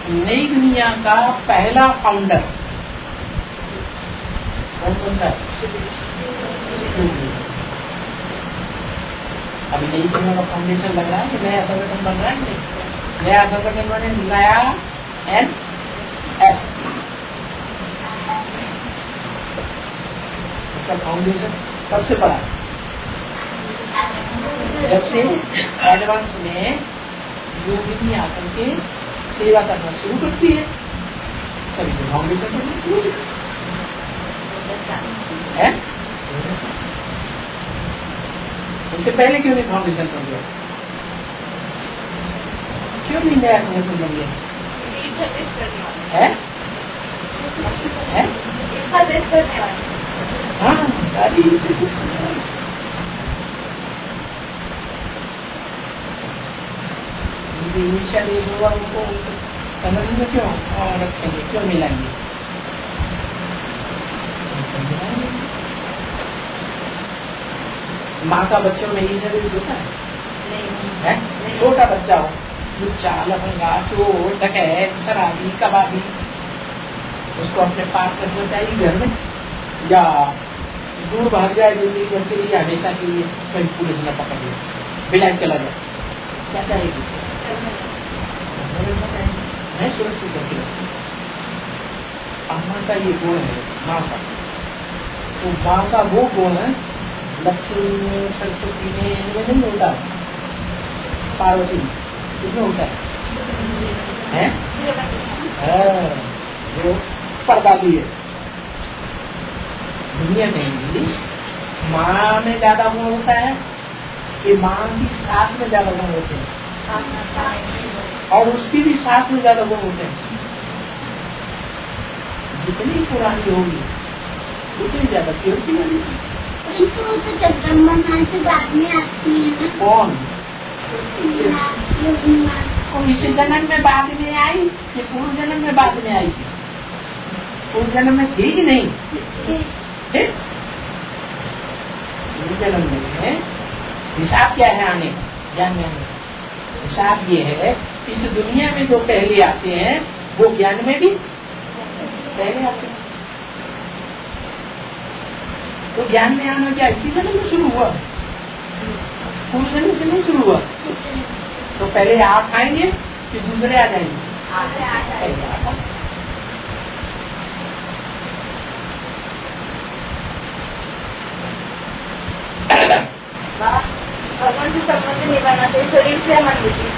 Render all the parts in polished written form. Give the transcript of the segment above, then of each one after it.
नई दुनिया का पहला फाउंडर कौन बनता है? अभी नई दुनिया का फाउंडेशन लग रहा है कि नया संगठन बन रहा है? नहीं, नया संगठन बने, नया NS, इसका फाउंडेशन कब से पड़ा? जब से एडवांस में योगिनी आकर के सेवा करना शुरू करती है, तभी से फाउंडेशन करना शुरू है। उससे पहले क्यों नहीं फाउंडेशन बन गया? क्यों नहीं नया संगठन बन गया? हाँ, सारी इनिशियल एज होगा, उनको समझ में क्यों रखेंगे, क्यों मिलाएंगे? माँ का बच्चों में ये सर्विस होता है? छोटा बच्चा हो, लुच्चा, लफंगा, चोर, डकैत, शराबी, कबाबी, उसको अपने पास रखना चाहिए घर में, या दूर भाग जाए जिंदगी भर के लिए, हमेशा के लिए कहीं पुलिस न पकड़ ले, बिलाई चला जाए, क्या करेगी? नहीं सुरक्षित करती है। अम्मा का ये गुण है, माँ का, तो माँ का वो गुण है लक्ष्मी में, सरस्वती में, इनमें नहीं होता, पार्वती में किसमें होता है? जो पर्दा भी है दुनिया में भी, माँ में ज्यादा गुण होता है कि माँ की सास में ज्यादा गुण होते हैं, और उसकी भी सास में ज्यादा गुण होते हैं। जितनी पुरानी होगी उतनी ज्यादा प्योरिटी वाली। जगदम्बा माँ से बाद में आती है। कौन? इस जन्म में बाद में आई कि पूर्व जन्म में बाद में आई? पूर्व जन्म में थी कि नहीं? पूर्व जन्म में हिसाब क्या है आने का, ज्ञान में आने का हिसाब ये है, इस दुनिया में जो पहले आते हैं वो ज्ञान में भी पहले आते हैं। तो ज्ञान में आना क्या इसी जन्म में शुरू हुआ? पूर्व जन्म से नहीं शुरू हुआ। तो पहले आप आएंगे कि दूसरे आ जाएंगे? भगवान से संबंध निभाना चाहिए, शरीर से मन बुद्धि।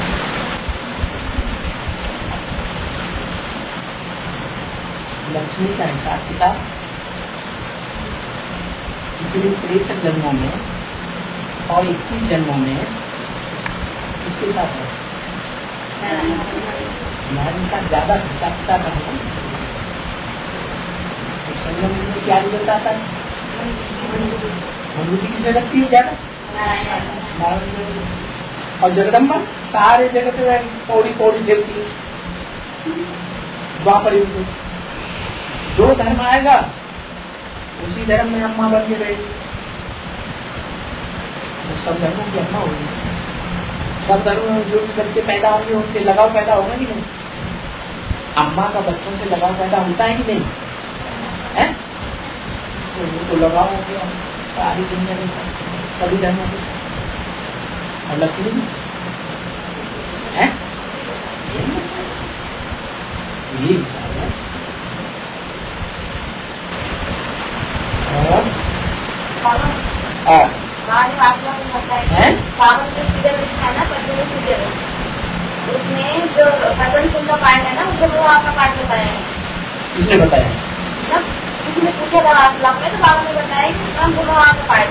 लक्ष्मी का हिसाब किताब पिछले 63 जन्मों में और 21 जन्मों में इसके साथ है, हमारे साथ ज्यादा हिसाब किताब है। संगम में क्या रिजल्ट आता है? मनोबुद्धि किसने लगती है ज्यादा? और जगदम्बा सारे जगत में पौड़ी पौड़ी फिरती है। द्वापर युग में जो धर्म आएगा उसी धर्म में अम्मा बन के रहेगी। तो सब धर्मों की अम्मा होगी। सब धर्मों में जो भी बच्चे पैदा होंगे उनसे लगाव पैदा होगा कि नहीं? अम्मा का बच्चों से लगाव पैदा होता है कि नहीं है? तो उनको लगाव हो गया सारी दुनिया के साथ, सभी धर्मों के साथ। और लक्ष्मी है ये हिसाब है। उसमें जो भजन कुंड का पाठ है ना, उसको वो आपका पाठ बताया है। किसने बताया? किसी ने पूछा था आप लोग में, तो बाबा ने बताया कि हम दोनों आपका पाठ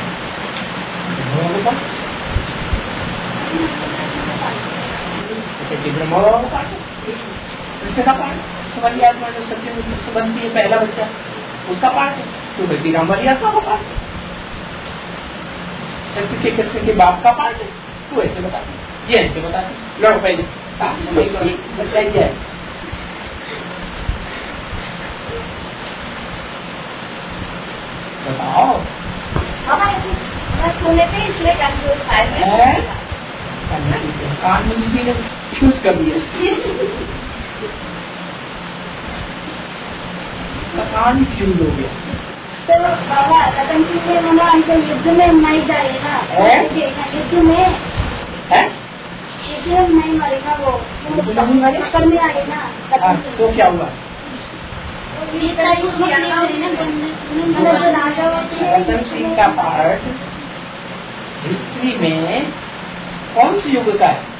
सवलिया जो सत्य से बनती है पहला बच्चा उसका पाठ है, तो बेटी रामवलिया का पाठ है। सत्य के कृष्ण के बाप का पाठ है, तो ऐसे बताते, ये ऐसे बताते। लड़ो पहले बच्चा ही है। बताओ सुने थे इसलिए कान में किसी ने चूज कर दिया। सकान फ्यूज हो गया। तो बाबा रतन सिंह ने बोला हमको युद्ध में नहीं जाएगा, युद्ध में है नहीं मरेगा वो पकड़ में आएगा। तो क्या हुआ? रतन सिंह का पार्ट हिस्ट्री में कौन सी युग का है?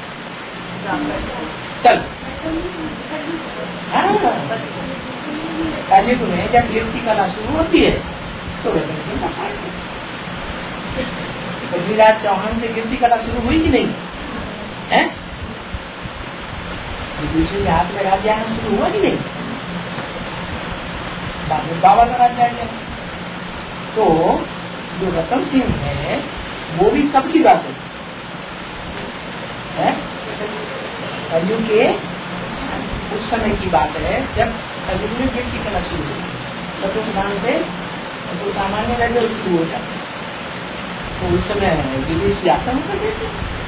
चल कलयुग में जब कीर्ति कला शुरू होती है तो रतन सिंह का पार्ट है। पृथ्वीराज चौहान से कीर्ति कला शुरू हुई कि नहीं है? दूसरे हाथ में राज्य आना शुरू हुआ कि नहीं? बाद में बाबा का राज्य आ गया। तो जो रतन सिंह है वो भी कब की बात है? कलयुग के उस समय की बात है जब कलयुग में कीर्ति कला शुरू हुई। चतुर्धाम से तो सामान्य राज्य शुरू हो जाता। तो उस समय विदेशी आक्रमण करते थे,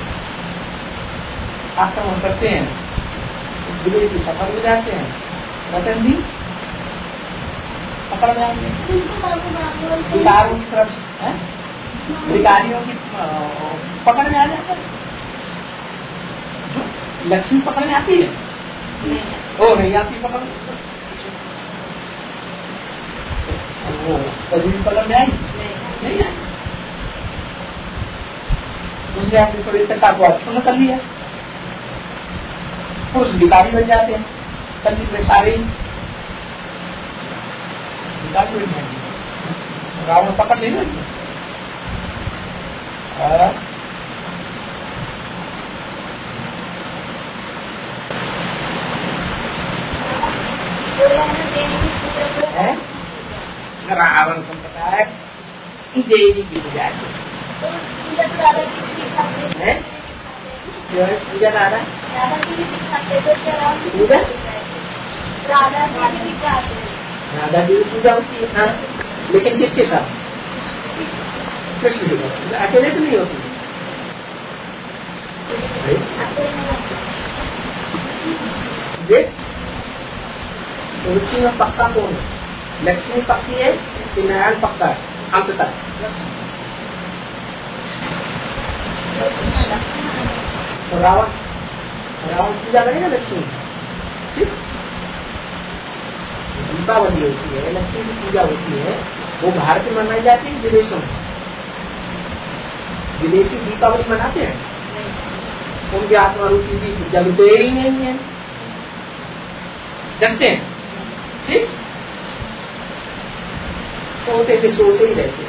आक्रमण करते हैं, विदेशी सफल हो जाते हैं। रतन जी पकड़ में आएंगे भिखारियों की तरफ से, भिखारियों की पकड़ में आ जाता है। लक्ष्मी पकड़ में आती है? ओ नहीं आती पकड़ में। वो कभी भी पकड़ में आई नहीं आई। उसने अपनी पवित्रता को अक्षुण्ण कर लिया। पुरुष भिखारी बन जाते हैं। कलयुग में सारे भिखारी बन जाएंगे। रावण पकड़ नहीं लेंगे। रावण संप्रदाय देवी की पूजा है। पूजा राधा राधा जी की पूजा होती है। हाँ, लेकिन किसके साथ? कृष्ण जी का। अकेले तो नहीं होती रुचि में पक्का कौन है? लक्ष्मी पक्की है कि नारायण पक्का है? अंत तक तो रावण पूजा करेगा लक्ष्मी। दीपावली होती है, लक्ष्मी की पूजा होती है। वो भारत में मनाई जाती है विदेशों में? विदेशी दीपावली मनाते हैं? उनके आत्मा रूपी दीप जलते ही नहीं है, जलते हैं ठीक, सोते से सोते ही रहते हैं।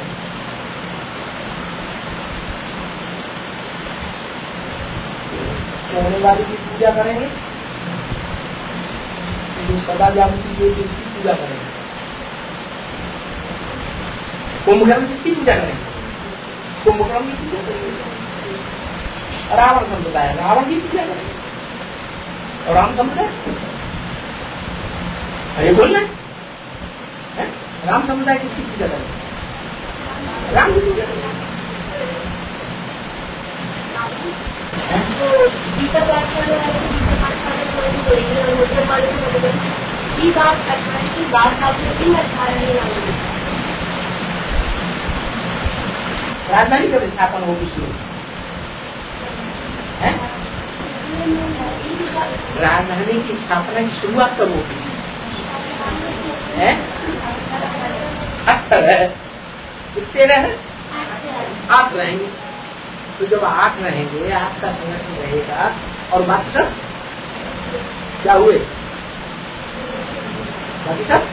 सोने वाली की पूजा करेंगे, जो सदा जागती जो जिसकी पूजा करेंगे। कुंभकर्ण किसकी पूजा करेंगे? कुंभकर्ण की पूजा करेंगे। रावण संप्रदाय रावण की पूजा करेंगे। और राम संप्रदाय अरे बोलना है? राम समुदाय किसकी पूजा करेंगे? राम की पूजा करेंगे। राजधानी कब स्थापना होगी शुरू है? राजधानी की स्थापना की शुरुआत कब होगी है? 8 है। कितने रहे? 8 रहेंगे। तो जब 8 रहेंगे, 8 का संगठन रहेगा और बाकी सब क्या हुए? बाकी सब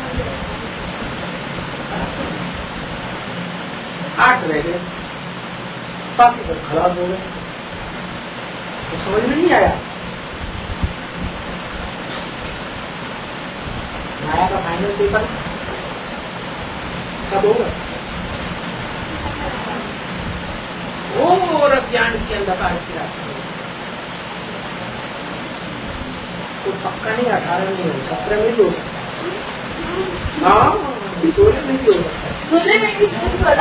8 रह गए, बाकी सब खराब हो गए। तो समझ में नहीं आया। माया का फाइनल पेपर कब होगा? और अज्ञान की अंधकार की रात तो पक्का नहीं, 18 नहीं हो, 17 में भी हो सकता है। हाँ, 16 में भी हो सकता है। 16 में भी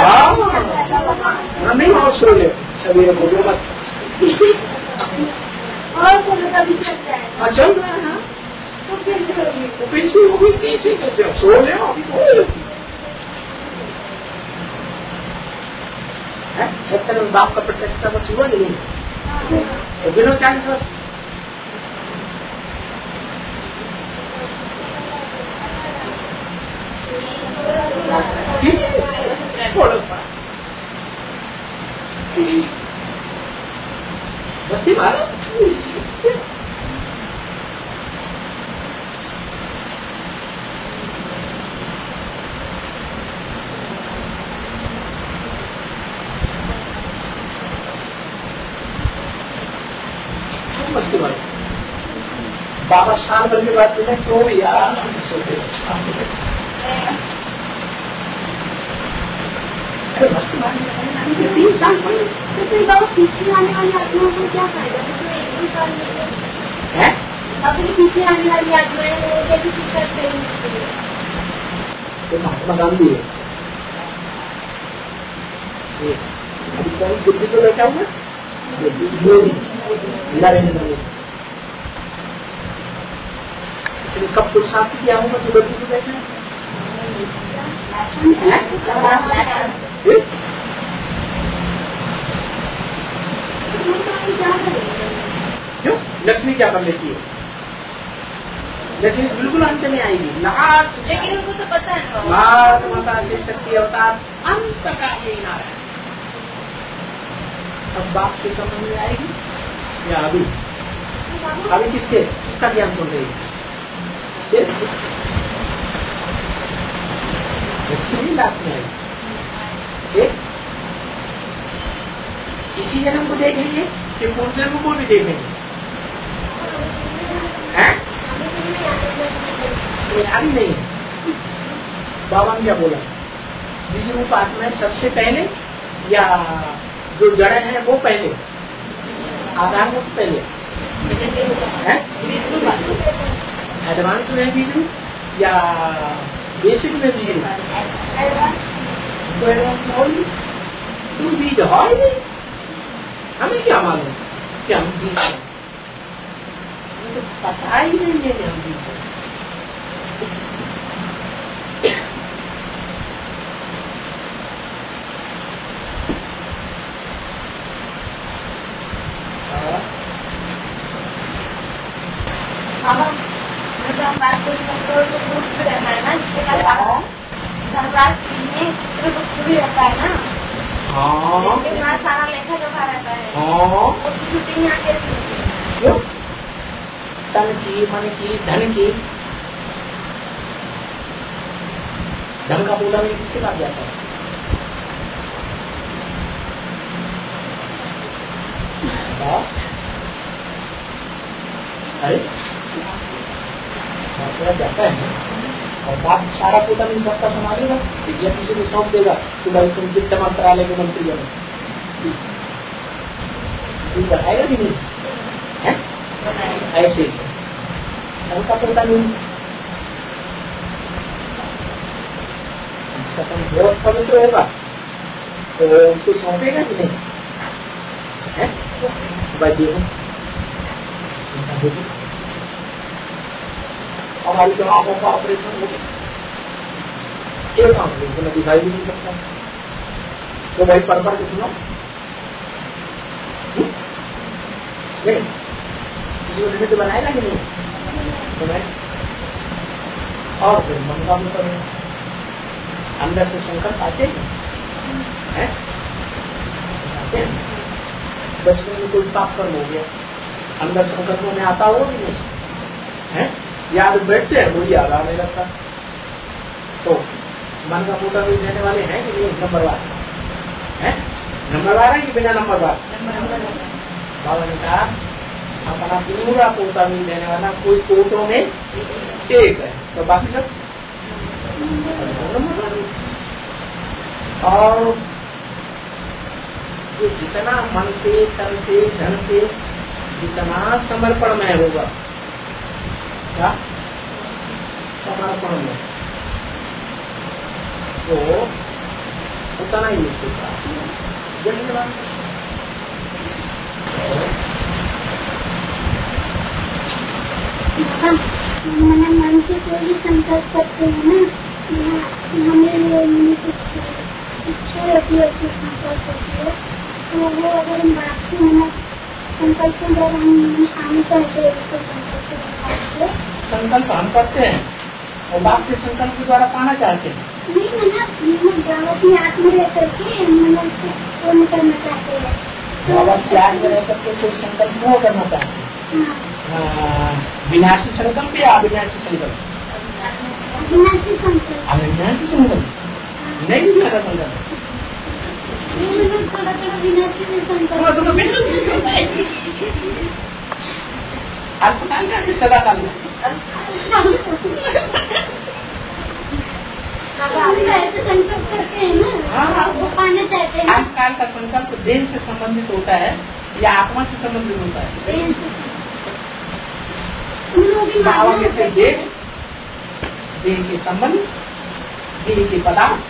नहीं हो, 16 सवेरे बोलो मत। और चल रहा है तो कैसे होगी? वो पीछे हो गई, पीछे कैसे सो ले अभी तो सत्तर में बाप का प्रत्यक्ष का बस हुआ नहीं तो बिना 40 वर्ष छोड़ो बस्ती मारो बाबा शाम भर के बाद मिले तो यार सोते तीन साल बाबा पीछे आने वाली आत्माओं को क्या फायदा है? अपनी पीछे आने वाली आत्माएं कैसे कुछ करते हैं? तो महात्मा गांधी है अभी बुद्धि को बैठा हुआ नरेंद्र मोदी इसलिए कब पुरुषार्थ किया होगा तो बुद्धि को बैठा क्यों? लक्ष्मी क्या कर लेती है? लक्ष्मी बिल्कुल अंत में आएगी लास्ट, लेकिन उनको तो पता है माता शक्ति अवतार अंत तक यही ना है। अब बाप के समझ में आएगी या अभी? अभी किसके किसका ज्ञान सुन रही है? लक्ष्मी लास्ट में आएगी। इसी जन्म को देखेंगे कि पूर्व जन्म को भी देखेंगे? अभी नहीं है। बाबा ने क्या बोला? बीज रूप आत्मा सबसे पहले या जो जड़ें हैं वो पहले, आधार में पहले एडवांस में बीज रूप या बेसिक में बीज रूप? तुम बीज हो हमें क्या मालूम कि हम बीज हैं? तो पता ही नहीं है कि हम बीज हैं। सारा लेखा जोखा रहता है छुट्टी तन की मन की धन की धन का पूरा में किसके पास जाता है? अरे जाता है और बाप सारा पूरा नहीं सबका संभालेगा या किसी को सौंप देगा कि भाई तुम वित्त मंत्रालय के मंत्री बनो, किसी को बताएगा भी नहीं है? ऐसे धन का पूरा नहीं बहुत पवित्र होगा तो उसको सौंपेगा कि नहीं है? हमारी जो आंखों का ऑपरेशन हो गया एक आंख को दिखाई भी नहीं सकता तो भाई पढ़ के सुनो नहीं किसी को लिमिट बनाएगा कि नहीं तो मैं और फिर मन का भी करेगा अंदर से संकल्प आते हैं बचपन में कोई पाप कर्म हो गया अंदर संकल्पों में आता होगा कि नहीं है? याद बैठते हैं वही याद आने लगता तो मन का पूरा भी देने वाले हैं कि नहीं? नंबरवार है नंबरवार है कि बिना नंबरवार? बाबा ने कहा अपना पूरा पोता भी देने वाला कोई कोटों में एक है तो बाकी सब और जो जितना मन से तन से धन से जितना समर्पण में होगा क्या समर्पण में तो उतना ही उसका मैंने मन से कोई भी संकल्प करते हैं ना, हमें कुछ इच्छा होती है, कुछ संकल्प होती है, तो वो अगर हम बात से संकल्प जब हम आने चाहते हैं तो संकल्प हम करते हैं और बाप के संकल्प के द्वारा पाना चाहते हैं। नहीं, मैंने अपनी आत्मा लेकर के मैंने पूर्ण करना चाहते हैं, बाबा त्याग में रहकर के कोई संकल्प वो करना चाहते हैं। विनाशी संकल्प या अविनाशी संकल्प? अविनाशी संकल्प। अविनाशी संकल्प नहीं भी था संकल्प। अल्पकाल का सदा काल में ऐसे संकल्प करते हैं ना, वो पाना चाहते हैं। अल्पकाल का संकल्प देह से संबंधित होता है या आत्मा से संबंधित होता है? बाबा कहते देह के संबंध, देह के पदार्थ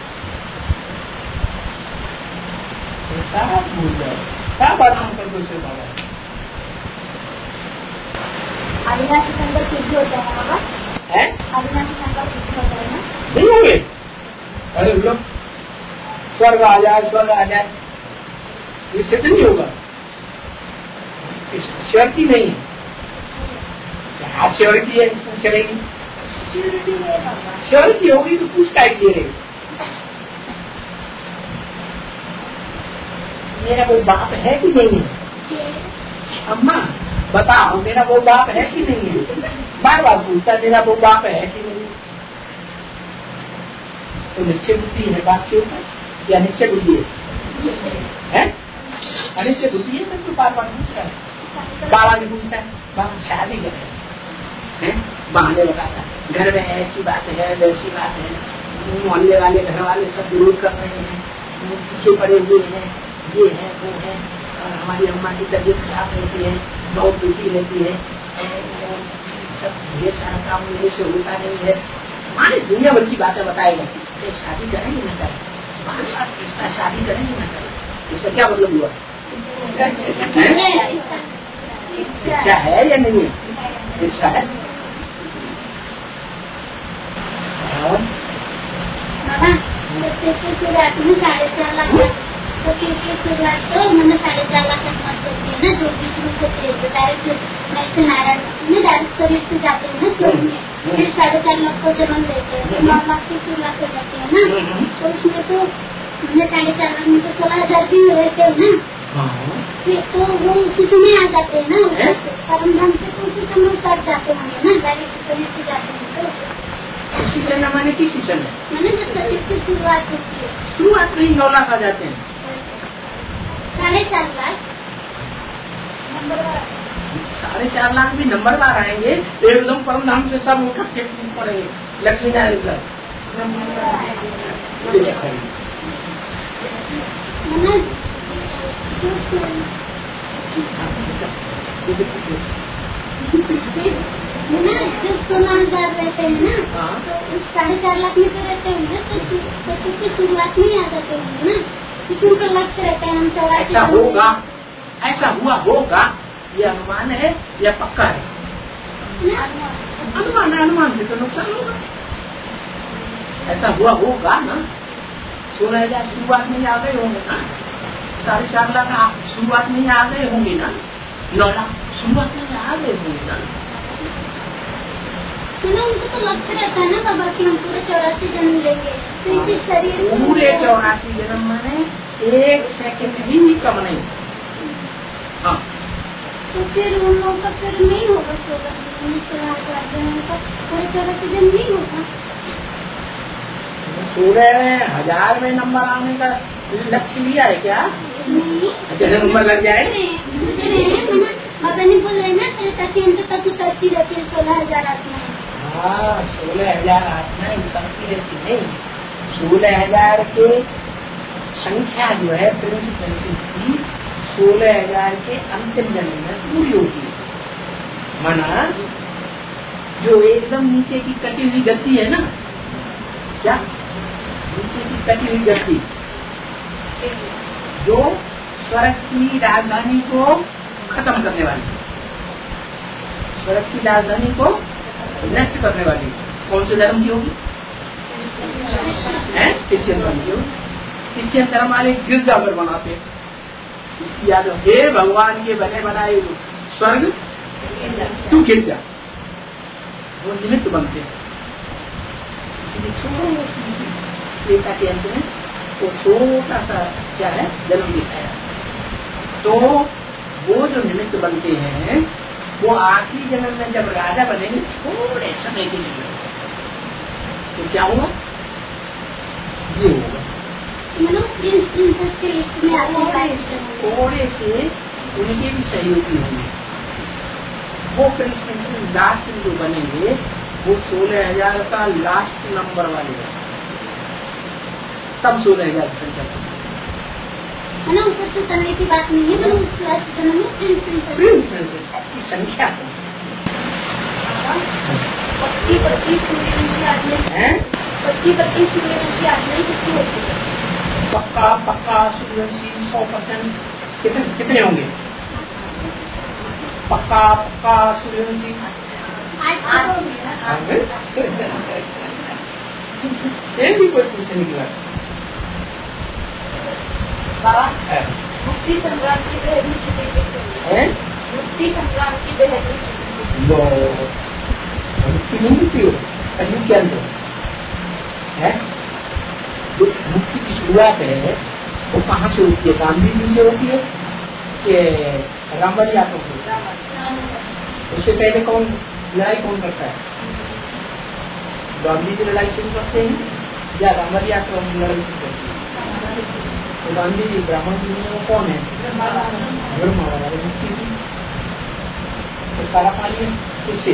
भूल जाए, सब आराम कर दो से बाबा। अविनाशी संकल्प सिद्ध होता है बाबा? अविनाशी संकल्प सिद्ध होता है ना? नहीं होंगे। अरे लोग स्वर्ग आ जाए, स्वर्ग आ जाए, ये सिद्ध नहीं होगा। श्योरिटी नहीं है। क्या श्योरिटी है? पूछ रही श्योरिटी होगी तो पूछ टाइप ले रही। मेरा वो बाप है कि नहीं है? अम्मा बताओ, मेरा वो बाप है कि नहीं है? बार बार पूछता है मेरा वो बाप है कि नहीं। तो निश्चय बुद्धि है बाप के ऊपर या निश्चय बुद्धि है? अनिश्चय बुद्धि है तो बार बार पूछता है। बाबा ने पूछता है, बाबा शादी करें, बहाने बताता है घर में ऐसी बात है, वैसी बात है, मोहल्ले वाले घर वाले सब विरोध कर रहे हैं, पीछे पड़े हुए हैं, ये है वो है, हमारी अम्मा की तबीयत खराब रहती है, बहुत दुखी रहती है, सब ढेर सारा काम मेरे से होता नहीं है। हमारे दुनिया भर की बातें बताएगा। शादी करेंगे न करें, हमारे साथ रिश्ता शादी करेंगे न करें, इसका क्या मतलब हुआ? इच्छा है या नहीं है? इच्छा है। शुरुआत में 4.5 लाख तो शुरुआत तो मैंने 4.5 लाख होती है ना, जो बीच में डायरेक्ट नारायण शरीर से जाते हैं ना स्वर्ग में, फिर 4.5 लाख को जन्म देते हैं, 9 लाख की शुरुआत हो जाती है ना। तो उसमें तो मैंने 4.5 लाख में तो 16,000 भी रहते हैं ना, फिर तो वो उसी समय आ जाते हैं ना, परम धाम से तो उसी समय उतर जाते होंगे ना, डायरेक्ट शरीर से जाते हैं। तो उसी समय माने किसी समय मैंने जब शरीर की शुरुआत होती है, शुरुआत में ही 9 लाख आ जाते हैं। 4.5 लाख 4.5 लाख भी नंबरवार आएंगे तो एकदम परम धाम से सब इकट्ठे पड़ेंगे। लक्ष्मी नारायण जब 16,000 रहते हैं ना, तो उस 4.5 लाख में तो रहते होंगे, तो क्योंकि शुरुआत में ही आ जाते होंगे ना, क्योंकि उनका लक्ष्य रहता है हम 84। ऐसा होगा, ऐसा हुआ होगा, ये अनुमान है या पक्का है? अनुमान से तो नुकसान होगा। ऐसा हुआ होगा ना, 16,000 शुरुआत में आ गए होंगे ना, 4.5 लाख शुरुआत में आ गए होंगे ना, 9 लाख शुरुआत में आ गए होंगे ना। उनको तो लक्ष्य रहता है ना बाबा कि हम पूरे 84 जन्म लेंगे, तो इसी शरीर पूरे 84 जन्म माने 1 सेकंड भी कम नहीं। हाँ, तो फिर उन लोगों का फिर नहीं होगा 16,000 का पूरे 84 जन्म नहीं होगा। 16,000 में नंबर आने का लक्ष्य लिया है क्या? जैसे नंबर लग जाए बाबा ने बोल रहे ना, तक उतरती रहती है 16,000 आत्माएं। हाँ, 16,000 आत्माएं उतरती रहती नहीं, 16,000 के संख्या जो है प्रिंसिपल की 16,000 के अंतिम जन्म में पूरी होती है। माना जो एकदम नीचे की कटी हुई गति है ना, क्या नीचे की कटी हुई गति जो स्वर्ग की राजधानी को खत्म करने वाली, स्वर्ग की राजधानी को नष्ट करने वाली कौन से धर्म की होगी? क्रिश्चियन धर्म की होगी। क्रिश्चियन धर्म वाले गिरजाघर बनाते हैं, इसकी याद हे भगवान के बने बनाए स्वर्ग तू गिर जा, वो निमित्त बनते हैं। इसलिए छोटी सी लेखा के अंत में वो छोटा सा क्या है जन्म दिखाया। तो वो जो निमित्त बनते हैं वो आखिरी जन्म में जब राजा बनेंगे थोड़े समय के लिए, तो क्या होगा? ये होगा थोड़े से उनके भी सहयोगी होंगे। वो प्रिंस प्रिंसेस लास्ट में जो बनेंगे वो 16,000 का लास्ट नंबर वाले हैं, तब 16,000 संख्या है ना। ऊपर से करने की बात नहीं है, मतलब उस लास्ट जन्म में प्रिंस प्रिंसेस की संख्या पत्ती सूर्यवंशी आदमी है, पत्ती सूर्यवंशी आदमी कितनी होती है? पक्का सूर्यवंशी 100% कितने होंगे? पक्का सूर्यवंशी 8 ये भी कोई पूछने की बात मुक्ति संक्रांति मुक्ति नहीं मिलती हो कहीं के अंदर है। मुक्ति की शुरुआत है वो कहाँ से होती है? गांधी जी से होती है कि रामबली आत्मा से? उससे पहले कौन लड़ाई कौन करता है? गांधी जी लड़ाई शुरू करते हैं या रामबली आत्मा लड़ाई शुरू करती है? तो गांधी जी ब्राह्मण जी में वो कौन है? ब्रह्मा वाला मुक्ति की तो काला पानी है किससे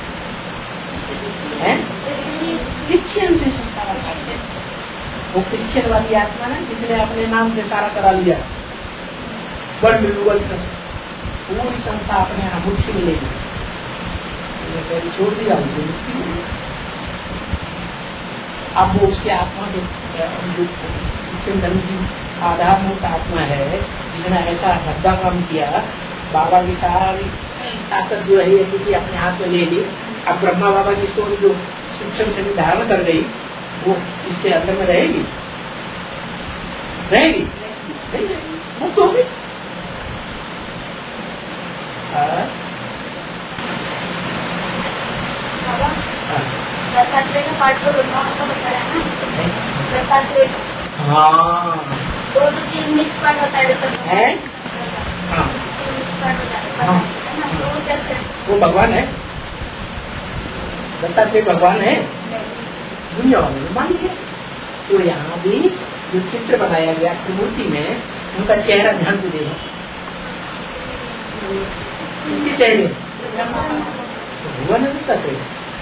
है? क्रिश्चियन से संस्कार करते हैं। वो क्रिश्चियन वाली आत्मा ना जिसने अपने नाम से सारा करा लिया, पूरी संस्था अपने यहाँ मुट्ठी मिलेगी, छोड़ दिया उसे मुक्ति। अब वो उसके आत्मा के क्रिश्चियन धर्म की आधारभूत आत्मा है जिसने ऐसा भद्दा काम किया, बाबा की सारी ताकत जो है क्योंकि अपने हाथ में ले ली। अब ब्रह्मा बाबा की सोच जो सूक्ष्म से धारण कर गई वो इसके अंदर में रहेगी मुक्त होगी। दत्तात्रेय का पाठ तो ब्रह्मा का बताया ना, दत्तात्रेय हाँ 2-3 मिक्स पाठ होता है वो भगवान है, दत्तात्रेय भगवान है दुनिया वाले मानिए। तो यहाँ भी जो चित्र बनाया गया मूर्ति में उनका चेहरा ध्यान से देखो, इसके चेहरे भगवान है दत्तात्रेय।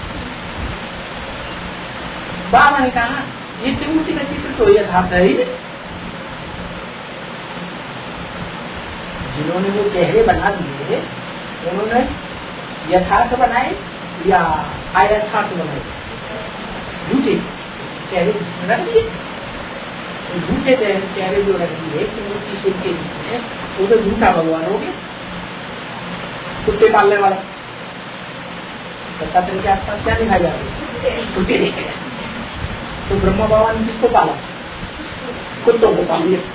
बाबा ने कहा ये त्रिमूर्ति का चित्र तो यथार्थ है ही, जिन्होंने वो चेहरे बना दिए उन्होंने यथार्थ बनाए या अयथार्थ बनाए? झूठे चेहरे रख दिए, झूठे चेहरे जो रख दिए त्रिमूर्ति शिव के रूप में, वो तो झूठा भगवान हो गया, कुत्ते पालने वाला। दत्तात्रेय के आसपास क्या दिखाई जा रही? कुत्ते देखे जाते। तो ब्रह्मा बाबा ने किसको पाला? कुत्तों को पाल लिया।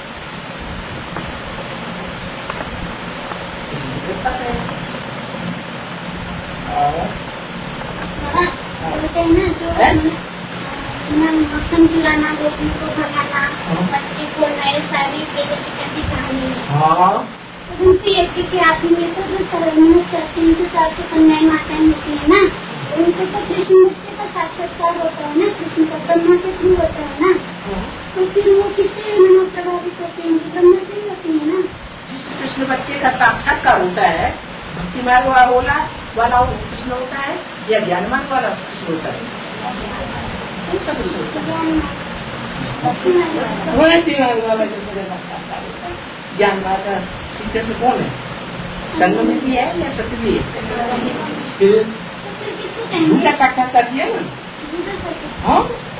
मक्खन खिलाना, गोपी को भगाना, बच्चे को नए सारी प्रगति कहानी है। उनकी एक की आदमी में तो जो 300 से कन्याएं माताएं होती है ना, उनको तो कृष्ण मुक्ति का साक्षात्कार होता है ना, कृष्ण का ब्रह्मा के थ्रू होता है ना, तो फिर वो किससे प्रभावित होते हैं? ब्रह्मा से ही होती है ना। जिस कृष्ण बच्चे का साक्षात्कार होता है भक्ति मार्ग वाला कृष्ण होता है या ज्ञान मार्ग वाला कृष्ण होता है? कौन सा कृष्ण होता है? ज्ञान मार्ग का श्री कृष्ण कौन है? संगम की है या सत्य है? झूठा साक्षात्कार किया ना? हाँ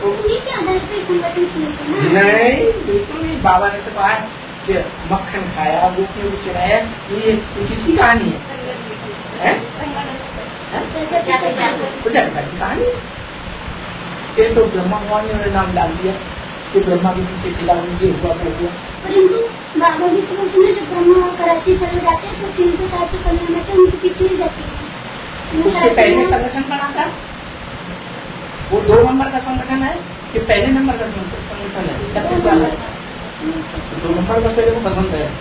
नहीं, बिल्कुल नहीं। बाबा ने तो कहा कि मक्खन खाया, गोपियों को चढ़ाया, ये किसकी कहानी है? प्रजापिता की कहानी। ये तो ब्रह्मा भगवान ने नाम डाल दिया कि ब्रह्मा के पीछे पिता उनके हुआ वो हुआ। परंतु बाबा जी तो बोलते हैं जब ब्रह्मा कराची चले जाते हैं तो 300 कल्याण में उनके पीछे ही जाती है। उससे पहले संगठन बना था वो 2 नंबर का संगठन है कि पहले नंबर का संगठन है? 36 वाला 2 नंबर का पहले को पसंद है।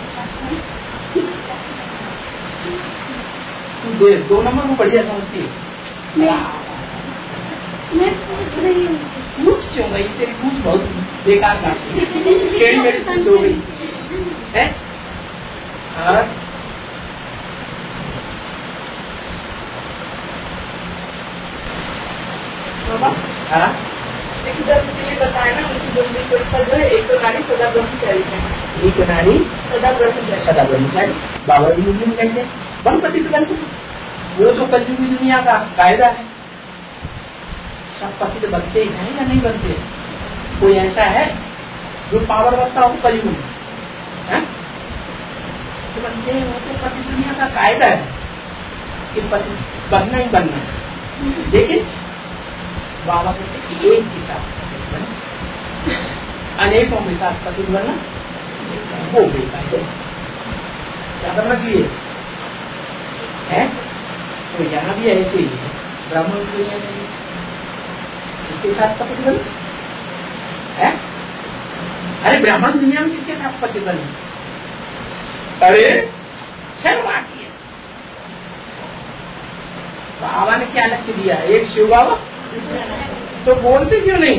2 नंबर को बढ़िया समझती है। मैं पूछ रही हूँ पूछ क्यों गई? तेरी पूछ बहुत बेकार बात हो गई है। एक धर्म के लिए बताया ना उनकी जो है एक तो नारी सदा ब्रह्मचारी है, एक नारी सदा ब्रह्मचारी, सदा ब्रह्मचारी। बाबा जी मुस्लिम कहते हैं वन पतित बंधु, वो तो कलयुगी दुनिया का कायदा है। सब पतित बनते हैं या नहीं बनते? कोई ऐसा है जो पावर बनता हो कलयुग में? तो बनते हैं। वो तो पतित दुनिया का कायदा है कि पति बनना ही बनना है। लेकिन बाबा कहते एक के साथ पतित बनना, अनेकों के साथ पतित बनना वो बेकायदे क्या करना चाहिए है। तो यहाँ भी ऐसे ही है ब्राह्मण दुनिया में किसके साथ पति बने है? अरे ब्राह्मण दुनिया में किसके साथ पति बने? अरे शर्म आती है। बाबा ने क्या लक्ष्य दिया? एक शिव बाबा, तो बोलते क्यों नहीं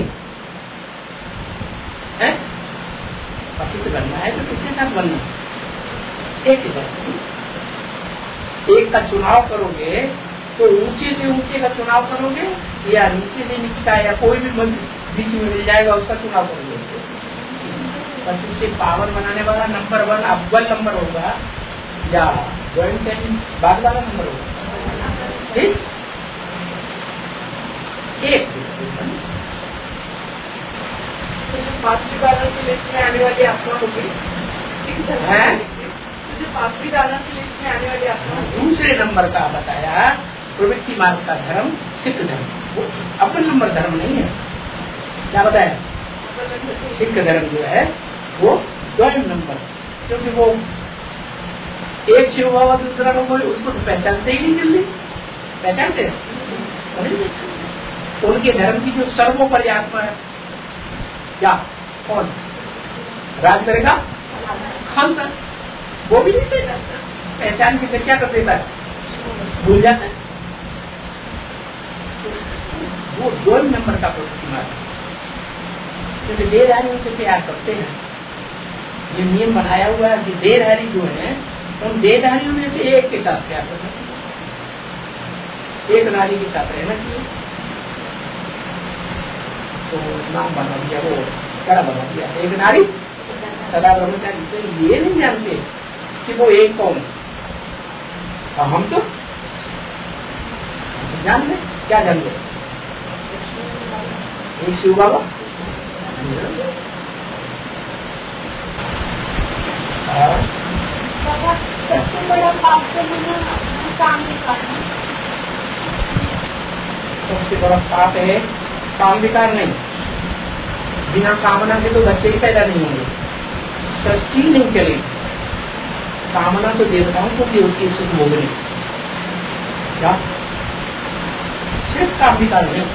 है? पति बनना है तो किसके साथ बनना? एक के साथ। एक का चुनाव करोगे तो ऊंचे से ऊंचे का चुनाव करोगे या नीचे से नीचे का या कोई भी बीच में मिल जाएगा उसका चुनाव करोगे? पति से पावर बनाने वाला नंबर 1 अव्वल नंबर होगा या जॉइंट एंड बाद वाला नंबर होगा? ठीक, एक 5वीं दाना की लिस्ट में आने वाली आत्मा होगी है। मुझे 5वीं दाना की लिस्ट में आने वाली आत्मा। दूसरे नंबर का बताया प्रवृत्ति मार्ग का धर्म सिख धर्म, वो अव्वल नंबर धर्म नहीं है। क्या बताया? सिख धर्म जो है वो 2 नंबर, क्योंकि वो एक शिव बाबा दूसरा लोग उसको पहचानते ही नहीं जल्दी। पहचानते उनके धर्म की जो सर्वोपरि आत्मा है क्या कौन राज करेगा? खालसा। वो भी नहीं पहचानता, पहचान के फिर क्या कर देता है? भूल जाता है। वो 2 नंबर का प्रवृत्ति मार्ग, क्योंकि देहधारी उनसे प्यार करते हैं। ये नियम बनाया हुआ है कि देहधारी जो है उन देहधारियों में से एक के साथ प्यार करना चाहिए, एक नारी के साथ रहना चाहिए। तो नाम बना दिया, वो क्या बना दिया? एक नारी सदा ब्रह्मचारी। तो ये नहीं जानते कि वो एक कौन है। और हम तो जान ले, क्या जान ले? एक शिव बाबा, सबसे बड़ा पाप तो काम करना। सबसे बड़ा पाप है काम विकार नहीं। बिना कामना के तो बच्चे ही पैदा नहीं होंगे, सृष्टि नहीं चलेगी। कामना तो देवताओं को भी होती है सुख भोगने, क्या सिर्फ काम विकार नहीं।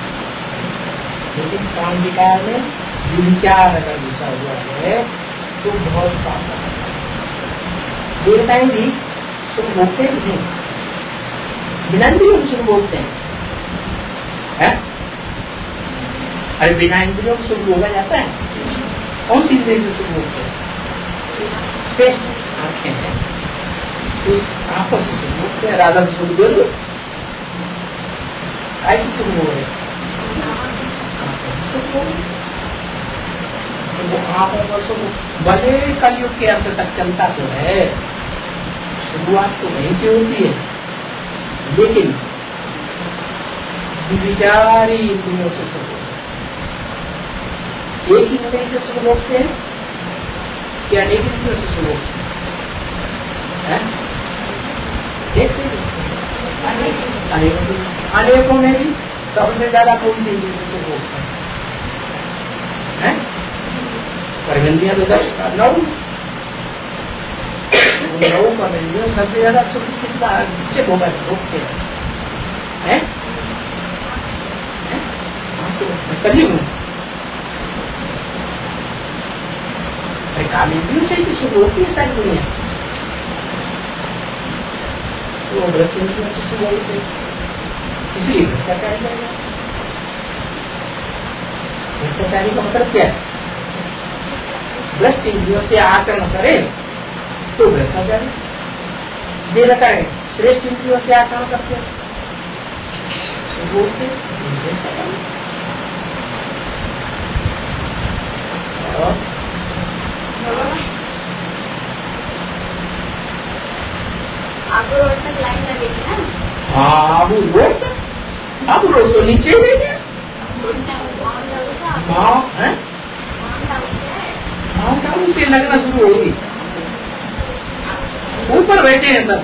लेकिन काम विकार में विचार अगर घुसा हुआ है तो बहुत पाप है। देवताएं भी सुख भोगते नहीं, बिना इंद्रियों को सुख भोगते हैं। अरे बिना इंद्रियों को सुख भोगा जाता है? कौन सी इंद्रिय से सुख भोगते हैं? श्रेष्ठ आंखें हैं, श्रेष्ठ आंखों से सुख भोगते हैं। राधा को सुख दो, ऐसी सुख भोग रहे सुख भोग। वो आंखों का सुख भले कलयुग के अंत तक चलता तो है, शुरुआत तो वहीं से होती है, लेकिन विचारी इंद्रियों से सुख एक इंद्रिय से सुख भोगते हैं कि अनेक इंद्रियों से सुख भोगते हैं? एक से अनेकों में भी सबसे ज्यादा कौन सी इंद्रियों से भोगते हैं? कर्मेंद्रियां तो 10 9 कर्मेंद्रियों सबसे ज्यादा सुख किससे भोगते हैं? कलयुग में कामेंद्रियों से ही सुख होती है सारी दुनिया। तो भ्रष्ट इंद्रियों से सुख होते इसलिए भ्रष्टाचारी करेगा। भ्रष्टाचारी का मतलब क्या है? भ्रष्ट इंद्रियों से आचरण करे तो भ्रष्टाचारी। देवता है श्रेष्ठ इंद्रियों से आचरण करते हैं बोलते आपको रोड तक लाइन लगेगी ना? हाँ अब रोड तो नीचे ही गया। माउंट आबू से लगना शुरू होगी। ऊपर बैठे हैं सब।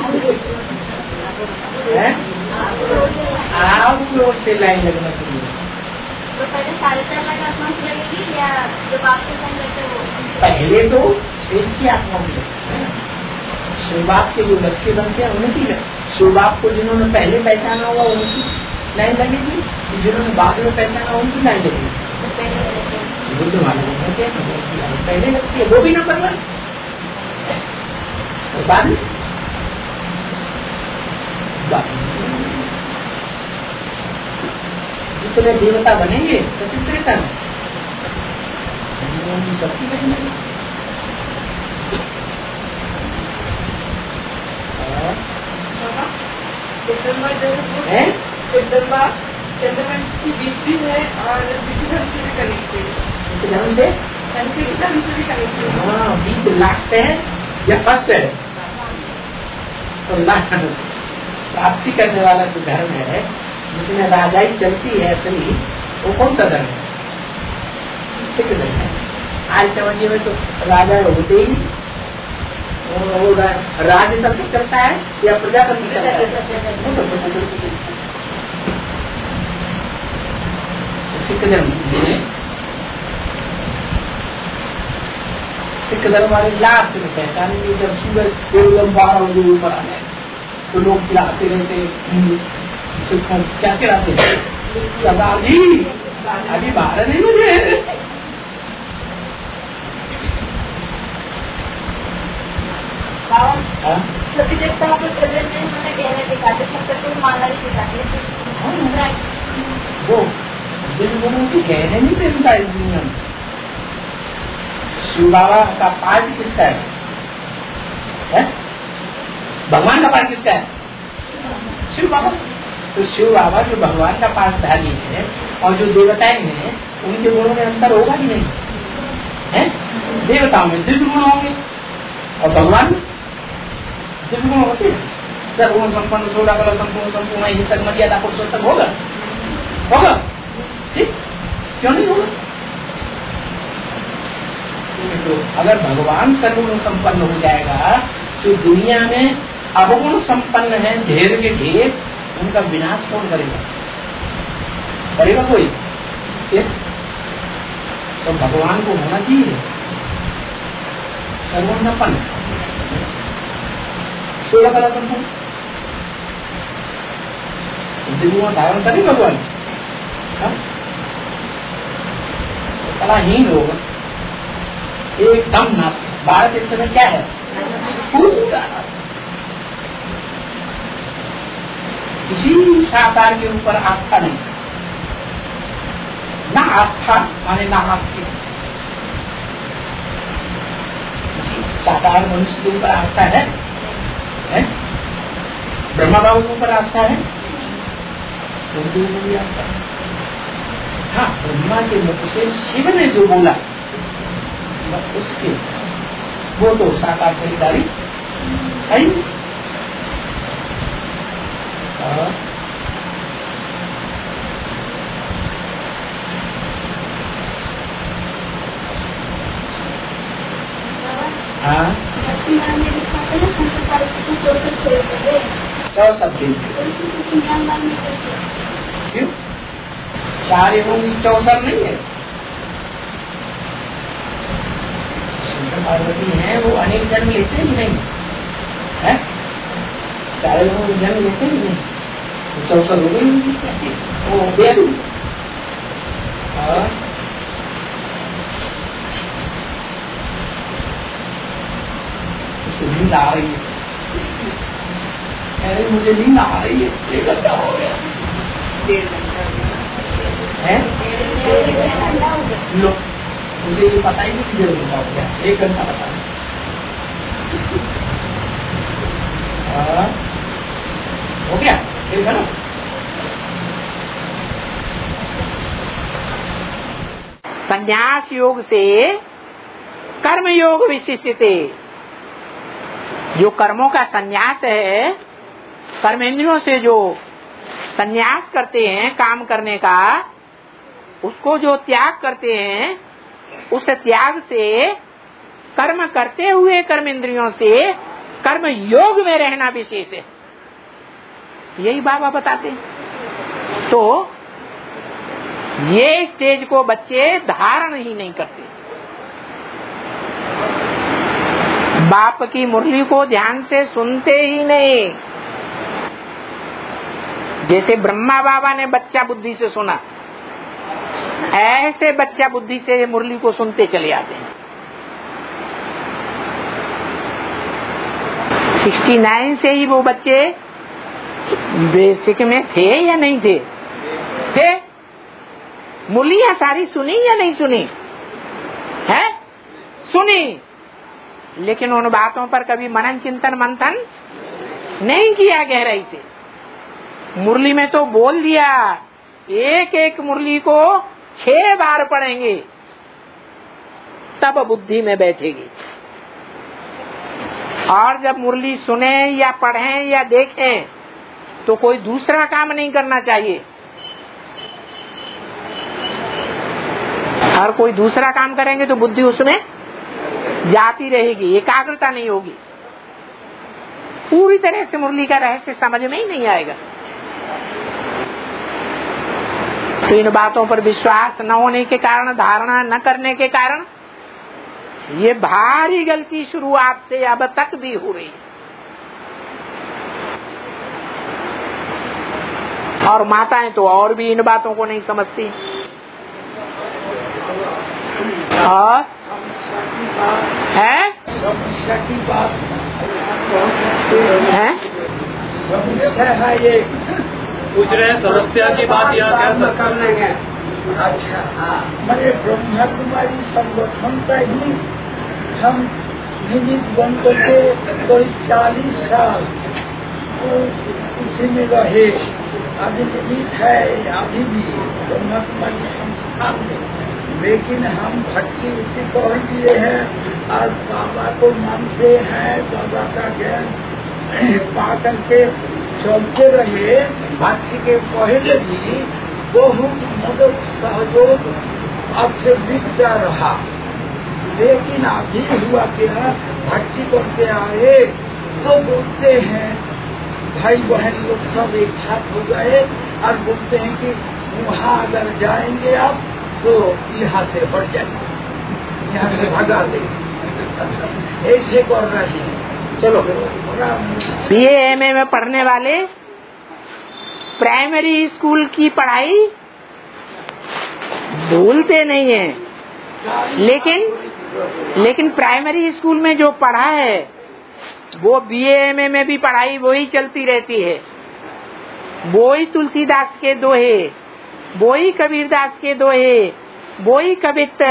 आप रोड से लाइन लगना शुरू होगी। तो पहले 4.5 लाख आत्मा से लगेगी या जब आपके संग रहते हो? पहले तो श्रेष्ठ की आत्मा की शिवबाप के जो बच्चे बनते हैं उनकी शिवबाप को जिन्होंने पहले पहचाना होगा उनकी लाइन लगेगी, जिन्होंने बाद में पहचाना उनकी लाइन लगेगी। बुद्ध मालूम है पहले लगती है वो भी नंबर 1 और बाद में जितने देवता बनेंगे सचित्रेता में सबकी लगेंगे। चंद्रमा की बीच भी है और धर्म से भी कनेक्टेड हाँ बीच लास्ट है या फर्स्ट है? तो प्राप्ति करने वाला जो धर्म है जिसमें राजाई चलती है असली वो कौन सा धर्म है? सिख धर्म है। आज समझिए में तो राजा होते ही वो राज्य तंत्र चलता है या प्रजातंत्र चलता है? सिख धर्म सिख धर्म वाले लास्ट में पहचानेंगे जब सूरज एकदम 12 बजे ऊपर आ जाए तो लोग खिलाते रहते सिखों क्या खिलाते अभी 12 नहीं बजे। सभी देवताओं को प्रेजेंट में उन्होंने गहने दिखाते शंकर को माला ही दिखाते वो जिन गुणों की गहने नहीं पहनता इस दुनिया में। शिव बाबा का पाठ किसका है? भगवान का पाठ किसका है? शिव बाबा। तो शिव बाबा जो भगवान का पाठधारी है और जो देवताएं हैं उनके गुणों में अंतर होगा कि नहीं है? देवताओं में दिव्य गुण होंगे और भगवान में दिव्य गुण होते हैं। सर्वगुण संपन्न 16 कला संपूर्ण संपूर्ण हिंसक मर्यादा पुरुषोत्तम होगा ठीक? क्यों नहीं होगा? तो अगर भगवान सर्वगुण संपन्न हो जाएगा तो दुनिया में अवगुण संपन्न है ढेर के ढेर उनका विनाश कौन करेगा? करेगा कोई? तो भगवान को होना चाहिए सर्वगुण संपन्न 16 कला संपूर्ण दिव्य धारण करे भगवान कलाहीन होगा एकदम नास्तिक। भारत इस समय क्या है? किसी साकार के ऊपर आस्था नहीं, ना आस्था माने ना आस्तिक। किसी साकार मनुष्य के ऊपर आस्था है? ब्रह्मा बाबू के ऊपर आस्था है? उनके ऊपर भी आस्था है। हाँ ब्रह्मा के मुख से शिव ने जो बोला उसके वो तो साकार शरीरदारी है। चौसठ दिन। क्यों? 4 युगों की 64 नहीं है? शंकर पार्वती हैं, वो अनेक जन्म लेते हैं नहीं है? 4 युगों में जन्म लेते हैं नहीं? 64 हो गई उनकी, वो हो गया। नींद आ रही है, अरे मुझे नींद आ रही है, 1 घंटा हो गया। 1.5 घंटा है? लो, मुझे ये पता ही नहीं कि 1.5 घंटा हो गया, 1 घंटा पता नहीं। हो गया 1 घंटा। संन्यास योग से कर्म योग विशिष्टते, जो कर्मों का संन्यास है, कर्मेंद्रियों से जो संन्यास करते हैं काम करने का, उसको जो त्याग करते हैं, उस त्याग से कर्म करते हुए कर्मेंद्रियों से कर्म योग में रहना विशेष है। यही बाबा बताते हैं। तो ये स्टेज को बच्चे धारण ही नहीं करते। बाप की मुरली को ध्यान से सुनते ही नहीं। जैसे ब्रह्मा बाबा ने बच्चा बुद्धि से सुना, ऐसे बच्चा बुद्धि से मुरली को सुनते चले आते हैं। 69 से ही वो बच्चे बेसिक में थे या नहीं थे? थे। मुरलियां सारी सुनी या नहीं सुनी है? सुनी, लेकिन उन बातों पर कभी मनन चिंतन मंथन नहीं किया गहराई से। मुरली में तो बोल दिया, एक एक मुरली को 6 बार पढ़ेंगे तब बुद्धि में बैठेगी। और जब मुरली सुने या पढ़ें या देखें तो कोई दूसरा काम नहीं करना चाहिए। और कोई दूसरा काम करेंगे तो बुद्धि उसमें जाती रहेगी, एकाग्रता नहीं होगी, पूरी तरह से मुरली का रहस्य समझ में ही नहीं आएगा। तो इन बातों पर विश्वास न होने के कारण, धारणा न करने के कारण ये भारी गलती शुरुआत से अब तक भी हो रही है। और माताएं तो और भी इन बातों को नहीं समझती। और है समस्या की बात है, समस्या है ये पूछ रहे हैं, समस्या की बात यहाँ कर लेंगे। अच्छा, हाँ, मैंने ब्रह्मा कुमारी संगठन का ही हम निमित्त बन करके कोई 40 साल तो इसी में रहे। अभी निमित्त है अभी भी ब्रह्मा कुमारी संस्थान में, लेकिन हम भक्ति उसी को ही दिए हैं। आज बाबा को मानते हैं, बाबा का ज्ञान पा करके चलते रहे। भक्ति के पहले भी बहुत मदद सहयोग आपसे मिलता रहा, लेकिन अभी हुआ क्या, भक्ति करके आए तो बोलते हैं भाई बहन लोग सब एक साथ हो गए और बोलते हैं कि वहाँ अगर जाएंगे आप तो यहाँ से हट जाएंगे, यहाँ से भगा देंगे, ऐसे कर रहे हैं। चलो BA-MA में पढ़ने वाले प्राइमरी स्कूल की पढ़ाई भूलते नहीं है, लेकिन प्राइमरी स्कूल में जो पढ़ा है वो BA-MA में भी पढ़ाई वही चलती रहती है। वही तुलसीदास के दोहे, वही कबीरदास के दोहे, वही कवित्त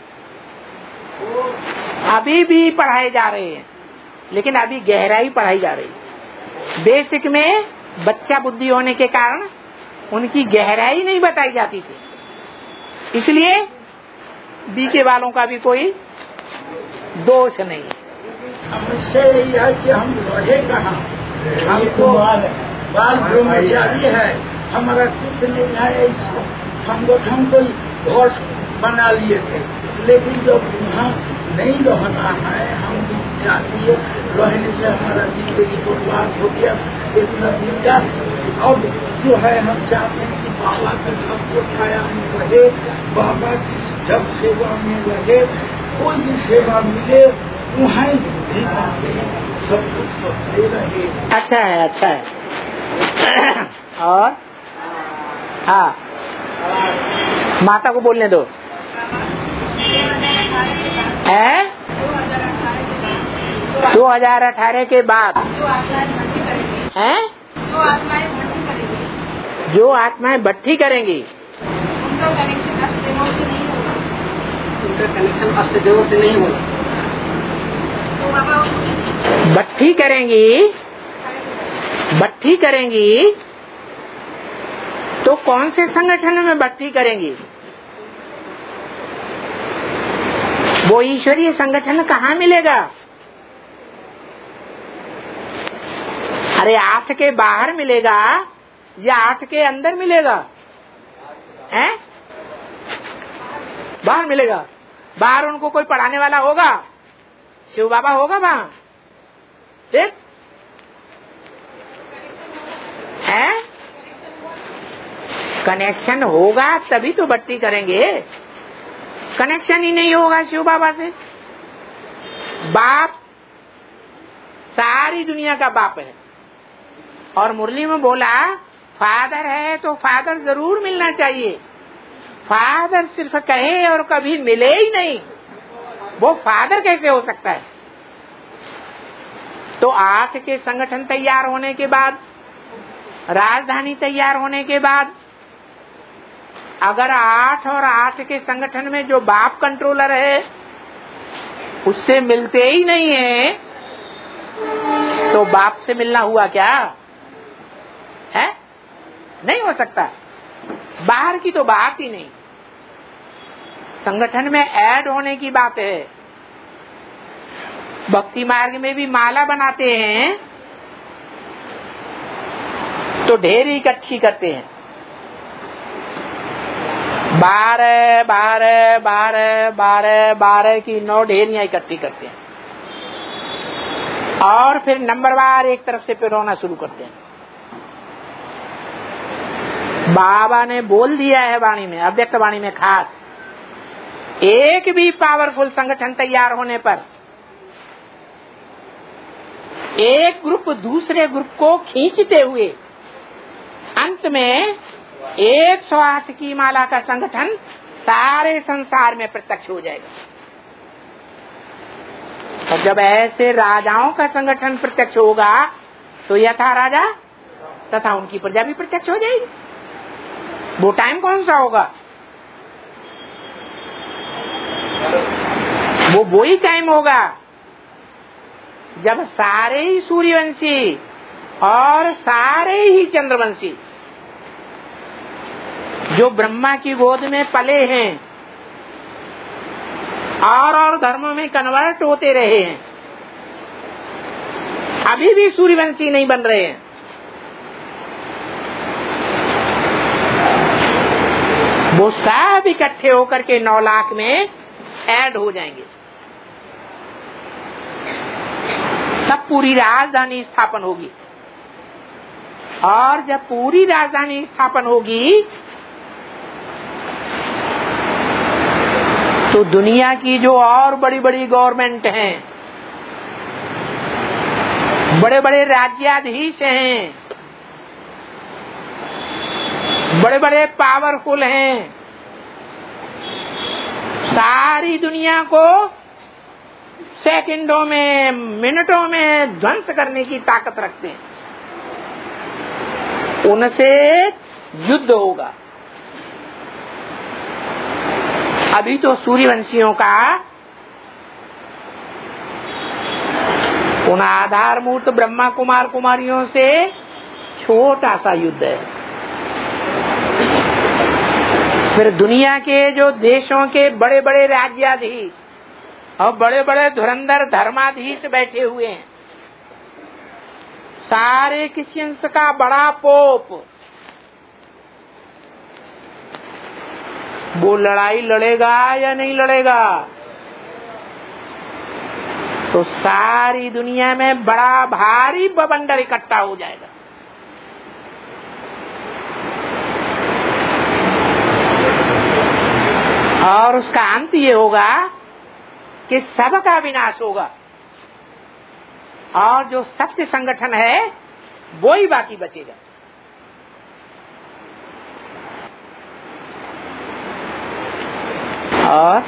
अभी भी पढ़ाए जा रहे हैं, लेकिन अभी गहराई पढ़ाई जा रही है। बेसिक में बच्चा बुद्धि होने के कारण उनकी गहराई नहीं बताई जाती थी, इसलिए BK वालों का भी कोई दोष नहीं है। हमसे यही है कि हम रहे कहाँ, हम तो बाल ब्रह्मचारी है, हमारा कुछ नहीं है। इस संगठन को घर बना लिए थे, लेकिन जब वहाँ नहीं रहना है, हम चाहती रहने से हमारा जिंदगी बर्बाद हो गया। इतना मिलता। अब जो है हम चाहते हैं कि बाबा का सबको छाया में रहे, बाबा की जब सेवा में रहे, कोई भी सेवा मिले वहाँ जीवन में सब कुछ होते रहे। अच्छा है, अच्छा है। और हाँ, माता को बोलने दो। है 2018 के बाद है जो आत्माएं भट्टी करेंगी, उनका कनेक्शन अष्टदेवों से नहीं होगा। भट्टी करेंगी तो कौन से संगठन में भट्टी करेंगी? वो ईश्वरीय संगठन कहाँ मिलेगा? अरे 8 के बाहर मिलेगा या 8 के अंदर मिलेगा? हैं? बाहर मिलेगा। बाहर उनको कोई पढ़ाने वाला होगा, शिव बाबा होगा वहाँ, ठीक है? कनेक्शन होगा तभी तो भट्टी करेंगे। कनेक्शन ही नहीं होगा शिव बाबा से। बाप सारी दुनिया का बाप है, और मुरली में बोला फादर है तो फादर जरूर मिलना चाहिए। फादर सिर्फ कहे और कभी मिले ही नहीं, वो फादर कैसे हो सकता है? तो 8 के संगठन तैयार होने के बाद, राजधानी तैयार होने के बाद, अगर 8 और 8 के संगठन में जो बाप कंट्रोलर है उससे मिलते ही नहीं है, तो बाप से मिलना हुआ क्या है? नहीं हो सकता। बाहर की तो बात ही नहीं, संगठन में ऐड होने की बात है। भक्ति मार्ग में भी माला बनाते हैं तो ढेर इकट्ठी करते हैं, 12 की 9 ढेरियां इकट्ठी करते हैं, और फिर नंबरवार एक तरफ से पिरोना शुरू करते हैं। बाबा ने बोल दिया है वाणी में, अव्यक्त वाणी में खास, एक भी पावरफुल संगठन तैयार होने पर एक ग्रुप दूसरे ग्रुप को खींचते हुए अंत में 108 की माला का संगठन सारे संसार में प्रत्यक्ष हो जाएगा। और जब ऐसे राजाओं का संगठन प्रत्यक्ष होगा तो यथा राजा तथा उनकी प्रजा भी प्रत्यक्ष हो जाएगी। वो टाइम कौन सा होगा? वो वही टाइम होगा जब सारे ही सूर्यवंशी और सारे ही चंद्रवंशी जो ब्रह्मा की गोद में पले हैं और धर्मों में कन्वर्ट होते रहे हैं, अभी भी सूर्यवंशी नहीं बन रहे हैं, वो सब इकट्ठे होकर के 9 लाख में ऐड हो जाएंगे। तब पूरी राजधानी स्थापन होगी, और जब पूरी राजधानी स्थापन होगी तो दुनिया की जो और बड़ी बड़ी गवर्नमेंट हैं, बड़े बड़े राज्याधीश हैं, बड़े बड़े पावरफुल हैं, सारी दुनिया को सेकंडों में मिनटों में ध्वंस करने की ताकत रखते हैं, उनसे युद्ध होगा। अभी तो सूर्यवंशियों का उन आधारभूत ब्रह्मा कुमार कुमारियों से छोटा सा युद्ध है। फिर दुनिया के जो देशों के बड़े बड़े राज्याधीश और बड़े बड़े धुरंधर धर्माधीश बैठे हुए हैं, सारे क्रिश्चियंस का बड़ा पोप, वो लड़ाई लड़ेगा या नहीं लड़ेगा? तो सारी दुनिया में बड़ा भारी बवंडर इकट्ठा हो जाएगा। उसका अंत ये होगा कि सबका विनाश होगा और जो सत्य संगठन है वो ही बाकी बचेगा। और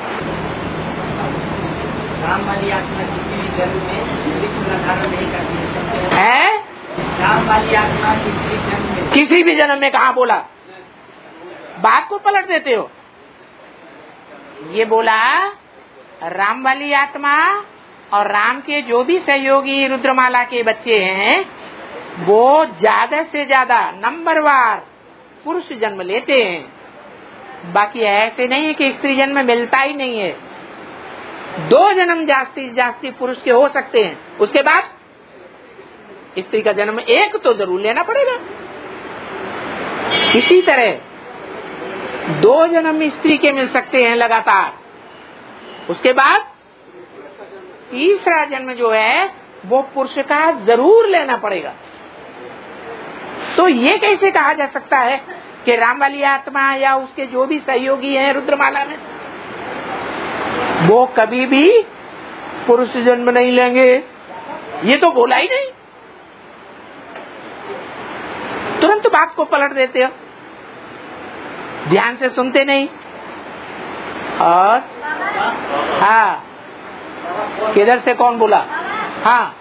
राम वाली आत्मा किसी भी जन्म में वृक्ष धारण नहीं करती है। राम वाली आत्मा किसी भी जन्म में कहाँ बोला? बात को पलट देते हो। ये बोला राम वाली आत्मा और राम के जो भी सहयोगी रुद्रमाला के बच्चे हैं वो ज्यादा से ज्यादा नंबरवार पुरुष जन्म लेते हैं। बाकी ऐसे नहीं है कि स्त्री जन्म मिलता ही नहीं है। 2 जन्म जास्ती पुरुष के हो सकते हैं, उसके बाद स्त्री का जन्म एक तो जरूर लेना पड़ेगा। इसी तरह 2 जन्म स्त्री के मिल सकते हैं लगातार, उसके बाद तीसरा जन्म जो है वो पुरुष का जरूर लेना पड़ेगा। तो ये कैसे कहा जा सकता है कि राम वाली आत्मा या उसके जो भी सहयोगी हैं रुद्रमाला में वो कभी भी पुरुष जन्म नहीं लेंगे? ये तो बोला ही नहीं। तुरंत बात को पलट देते हो, ध्यान से सुनते नहीं। और हाँ, किधर से कौन बोला? हाँ,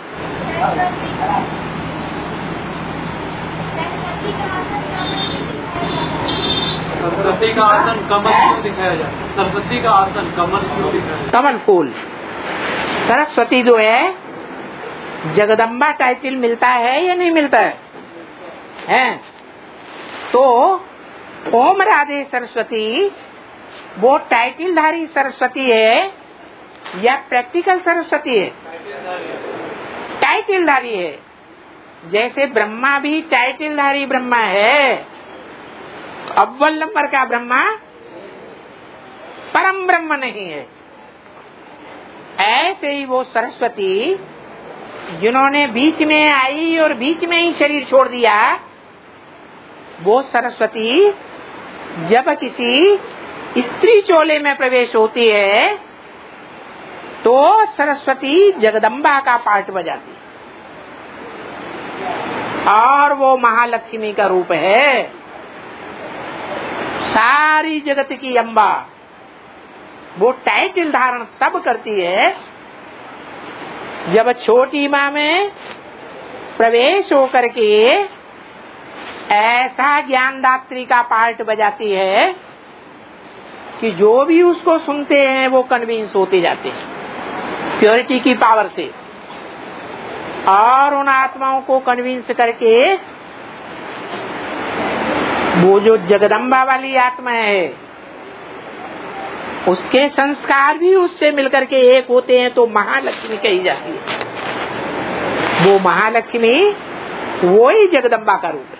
सरस्वती का आसन कमल क्यों दिखाया जाए? सरस्वती का आसन कमल क्यों दिखाया जाए? कमल फूल। सरस्वती जो है जगदम्बा टाइटल मिलता है या नहीं मिलता है? तो ओम राधे सरस्वती वो टाइटलधारी सरस्वती है या प्रैक्टिकल सरस्वती है? टाइटलधारी है। जैसे ब्रह्मा भी टाइटलधारी ब्रह्मा है, अव्वल नंबर का ब्रह्मा परम ब्रह्म नहीं है। ऐसे ही वो सरस्वती जिन्होंने बीच में आई और बीच में ही शरीर छोड़ दिया, वो सरस्वती जब किसी स्त्री चोले में प्रवेश होती है तो सरस्वती जगदम्बा का पार्ट बजाती है और वो महालक्ष्मी का रूप है, सारी जगत की अम्बा। वो टाइटल धारण तब करती है जब छोटी माँ में प्रवेश होकर के ऐसा ज्ञानदात्री का पार्ट बजाती है कि जो भी उसको सुनते हैं वो कन्विंस होते जाते हैं प्योरिटी की पावर से, और उन आत्माओं को कन्विंस करके वो जो जगदम्बा वाली आत्मा है उसके संस्कार भी उससे मिलकर के एक होते हैं तो महालक्ष्मी कही जाती है। वो महालक्ष्मी वो ही जगदम्बा का रूप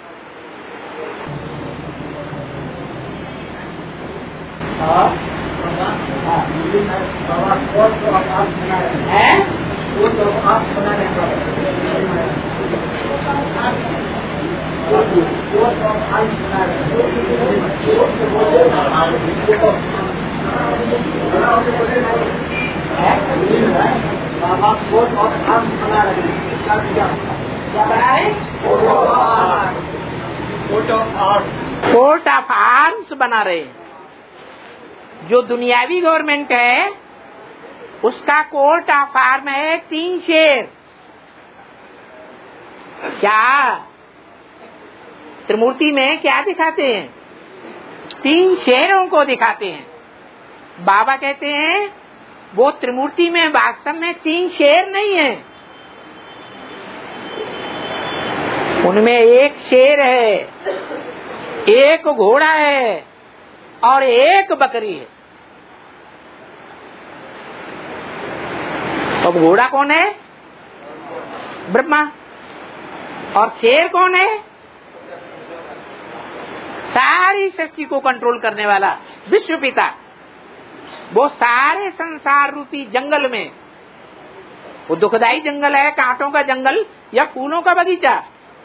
है। वो तो आप सुना कोर्ट ऑफ आर्म्स बना रहे हैं। जो दुनियावी गवर्नमेंट है उसका कोर्ट ऑफ आर्म है 3 शेर। क्या त्रिमूर्ति में क्या दिखाते हैं? 3 शेरों को दिखाते हैं। बाबा कहते हैं वो त्रिमूर्ति में वास्तव में 3 शेर नहीं है, उनमें एक शेर है, एक घोड़ा है और एक बकरी है। अब घोड़ा कौन है? ब्रह्मा। और शेर कौन है? सारी सृष्टि को कंट्रोल करने वाला विश्व पिता। वो सारे संसार रूपी जंगल में, वो दुखदाई जंगल है, कांटों का जंगल या फूलों का बगीचा,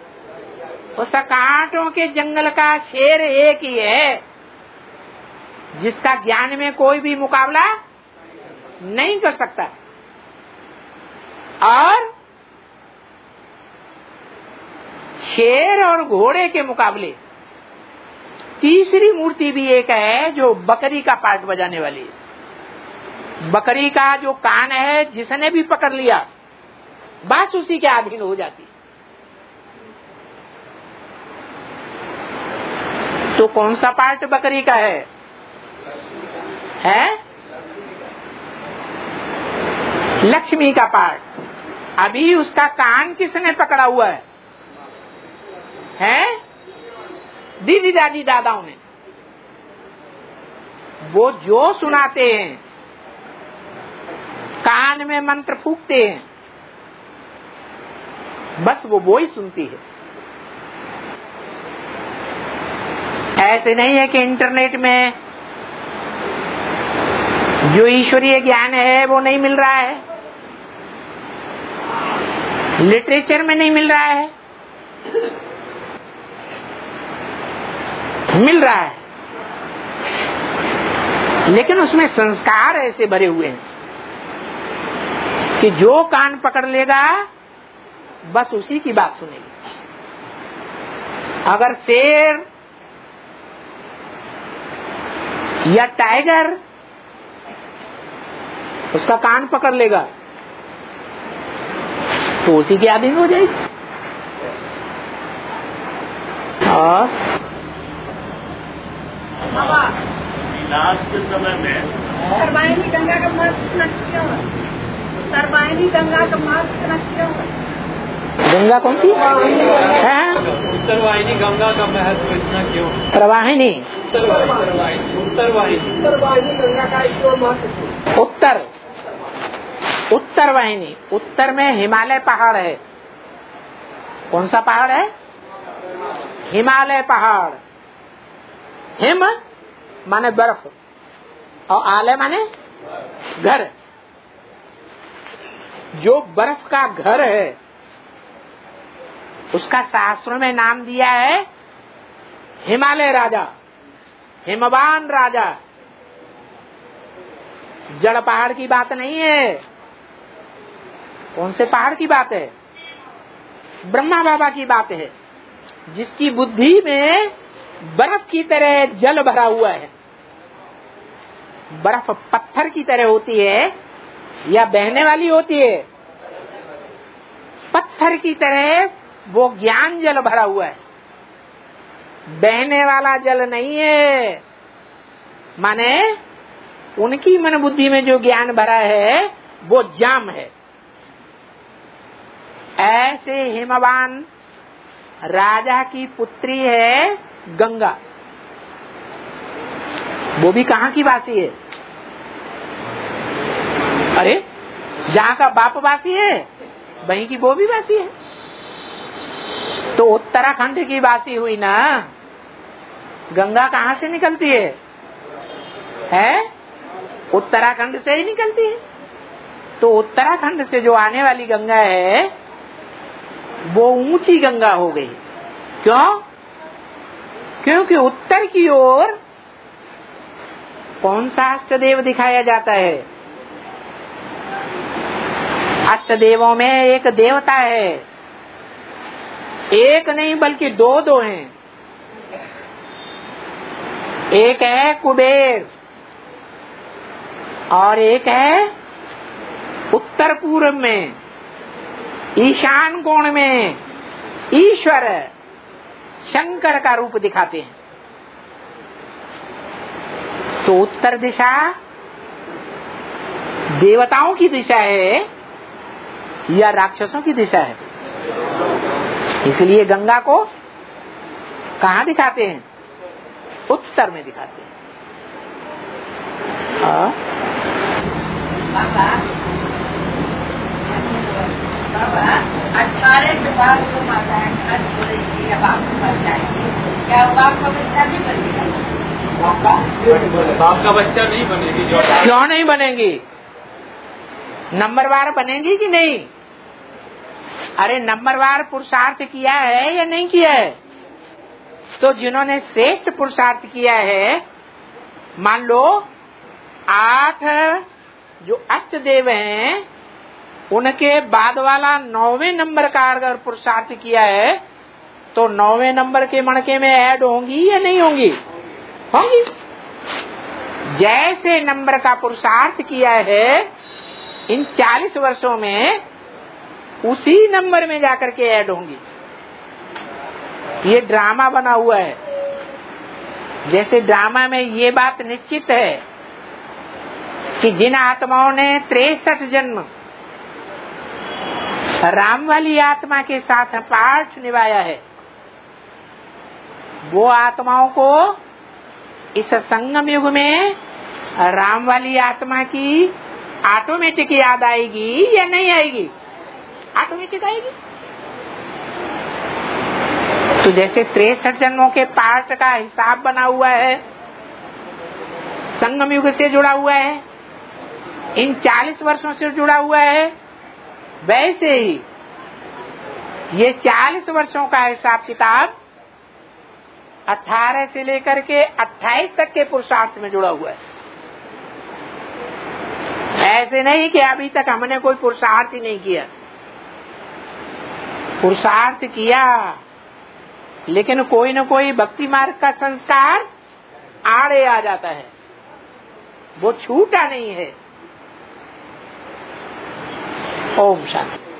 उस कांटों के जंगल का शेर एक ही है जिसका ज्ञान में कोई भी मुकाबला नहीं कर सकता। और शेर और घोड़े के मुकाबले तीसरी मूर्ति भी एक है जो बकरी का पार्ट बजाने वाली है। बकरी का जो कान है जिसने भी पकड़ लिया बस उसी के अधीन हो जाती। तो कौन सा पार्ट बकरी का है? लक्ष्मी का पार्ट। अभी उसका कान किसने पकड़ा हुआ है? दीदी दादी दादाओं ने। वो जो सुनाते हैं, कान में मंत्र फूंकते हैं, बस वो ही सुनती है। ऐसे नहीं है कि इंटरनेट में जो ईश्वरीय ज्ञान है वो नहीं मिल रहा है, लिटरेचर में नहीं मिल रहा है, मिल रहा है, लेकिन उसमें संस्कार ऐसे भरे हुए हैं कि जो कान पकड़ लेगा बस उसी की बात सुनेगी। अगर शेर या टाइगर उसका कान पकड़ लेगा तो उसी के अधीन हो जाएगी। और लास्ट समय में सर्वायनी गंगा का महत्व क्यों है? सर्वायनी गंगा का महत्व क्यों है? गंगा कौन सी है? उत्तरवाहिनी गंगा का महत्व इतना क्यों? प्रवाहिनी उत्तरवाहिनी गंगा का क्यों महत्व? उत्तर वाहिनी। उत्तर में हिमालय पहाड़ है। कौन सा पहाड़ है? हिमालय पहाड़। हिम माने बर्फ और आलय माने घर। जो बर्फ का घर है उसका शास्त्रों में नाम दिया है हिमालय राजा, हिमवान राजा। जड़ पहाड़ की बात नहीं है। कौन से पहाड़ की बात है? ब्रह्मा बाबा की बात है, जिसकी बुद्धि में बर्फ की तरह जल भरा हुआ है। बर्फ पत्थर की तरह होती है या बहने वाली होती है? पत्थर की तरह वो ज्ञान जल भरा हुआ है, बहने वाला जल नहीं है। माने उनकी मन बुद्धि में जो ज्ञान भरा है वो जाम है। ऐसे हिमवान राजा की पुत्री है गंगा। वो भी कहाँ की वासी है? अरे जहाँ का बाप वासी है वहीं की वो भी वासी है। तो उत्तराखंड की वासी हुई ना। गंगा कहाँ से निकलती है? उत्तराखंड से ही निकलती है। तो उत्तराखंड से जो आने वाली गंगा है वो ऊंची गंगा हो गई। क्यों? क्योंकि उत्तर की ओर कौन सा अष्टदेव दिखाया जाता है? अष्टदेवों में एक देवता है, एक नहीं बल्कि दो हैं। एक है कुबेर और एक है उत्तर पूर्व में ईशान कोण में ईश्वर शंकर का रूप दिखाते हैं। तो उत्तर दिशा देवताओं की दिशा है या राक्षसों की दिशा है? इसलिए गंगा को कहाँ दिखाते हैं? उत्तर में दिखाते हैं। बाबा 18 के बाद वो माताएं घर छोड़ेगी, अब आपके पास जाएंगी, क्या वो आपका बच्चा नहीं बनेगा? आपका बच्चा नहीं बनेगी। क्यों नहीं बनेगी? नंबरवार बनेगी कि नहीं? अरे नंबरवार पुरुषार्थ किया है या नहीं किया है? तो जिन्होंने श्रेष्ठ पुरुषार्थ किया है मान लो 8 जो अष्ट देव हैं उनके बाद वाला 9वें नंबर का अगर पुरुषार्थ किया है तो 9वें नंबर के मणके में ऐड होंगी या नहीं होंगी? होंगी। जैसे नंबर का पुरुषार्थ किया है इन 40 वर्षों में उसी नंबर में जाकर के ऐड होंगी। ये ड्रामा बना हुआ है। जैसे ड्रामा में ये बात निश्चित है कि जिन आत्माओं ने 63 जन्म राम वाली आत्मा के साथ पाठ निभाया है, वो आत्माओं को इस संगम युग में राम वाली आत्मा की ऑटोमेटिक याद आएगी या नहीं आएगी? ऑटोमेटिक आएगी। तो जैसे 63 जन्मों के पाठ का हिसाब बना हुआ है, संगम युग से जुड़ा हुआ है, इन 40 वर्षों से जुड़ा हुआ है, वैसे ही ये 40 वर्षों का हिसाब किताब 18 से लेकर के 28 तक के पुरुषार्थ में जुड़ा हुआ है। ऐसे नहीं कि अभी तक हमने कोई पुरुषार्थ ही नहीं किया। पुरुषार्थ किया, लेकिन कोई न कोई भक्ति मार्ग का संस्कार आड़े आ जाता है, वो छूटा नहीं है। ओम शांति।